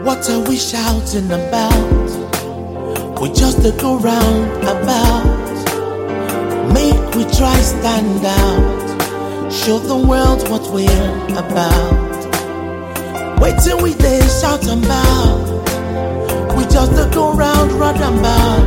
What are we shouting about? We just to go round about. Make we try stand out. Show the world what we're about. Wait till we dey shout about. We just to go round about.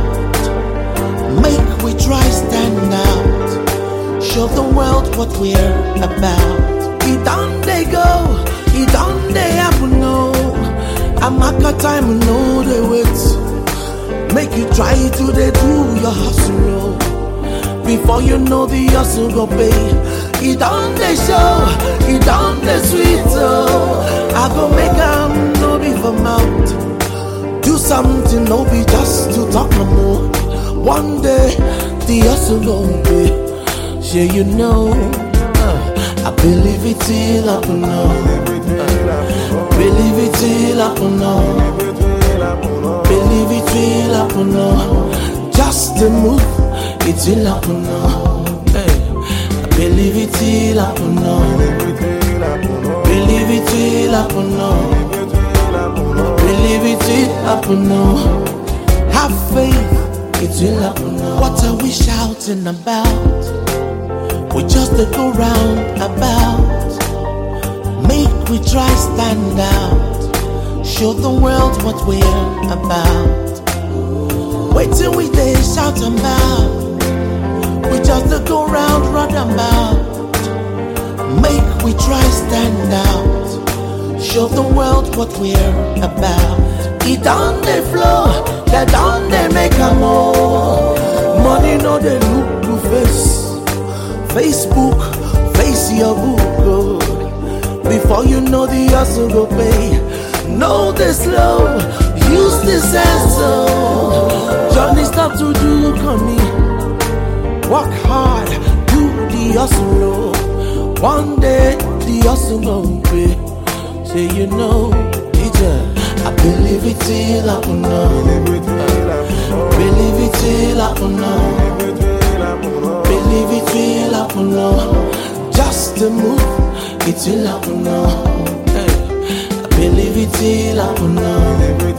Make we try stand out. Show the world what we're about. It done they go, it done they happen no. Amaka time no they wait. Make you try to they do your hustle. Before you know the hustle go pay. It done they show, it done they sweet oh. I go make no be for mouth. Do something no be just to talk no more. One day the hustle go pay. Sure you know, I believe it till I know. Believe it till I know. Believe it till I know. Just the move, it till I know. I believe it till I know. Believe it till I know. Believe it till I know. Have faith, it till I know. What are we shouting about? We just to go round about. Make we try stand out. Show the world what we're about. Wait till we dey shout about. We just to go round about. Make we try stand out. Show the world what we're about. It on the floor, that on they make a more. Money no they look to face. Facebook, face your book good. Before you know the hustle go pay. Know the slow, use the sense. Johnny stop to do coming. Work hard, do the hustle. One day the hustle go pay. Say you know, I believe it till I know. Believe it till I know. Believe it till I know. Just to move it till I know. I believe it till I know.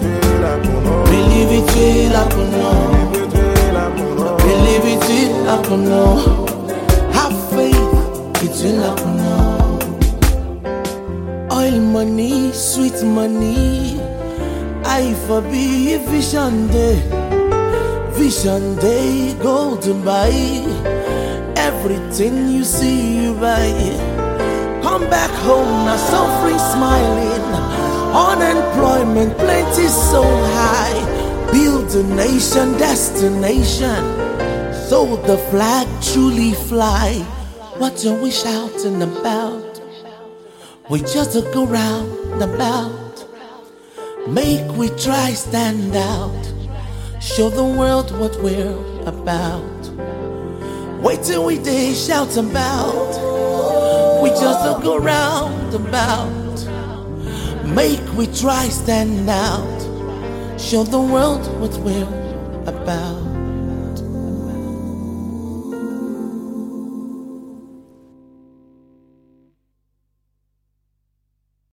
Believe it till I know. Believe it till I know. Have faith, it till I know. Oil money, sweet money. I for be vision day. Vision day, go to buy. Everything you see, you buy. Come back home, now so free smiling. Unemployment, plenty so high. Build a nation, destination. So the flag truly fly. What are we shouting about? We just go round about. Make we try stand out. Show the world what we're about. Wait till we dey shout about. We just go round about. Make we try stand out. Show the world what we're about.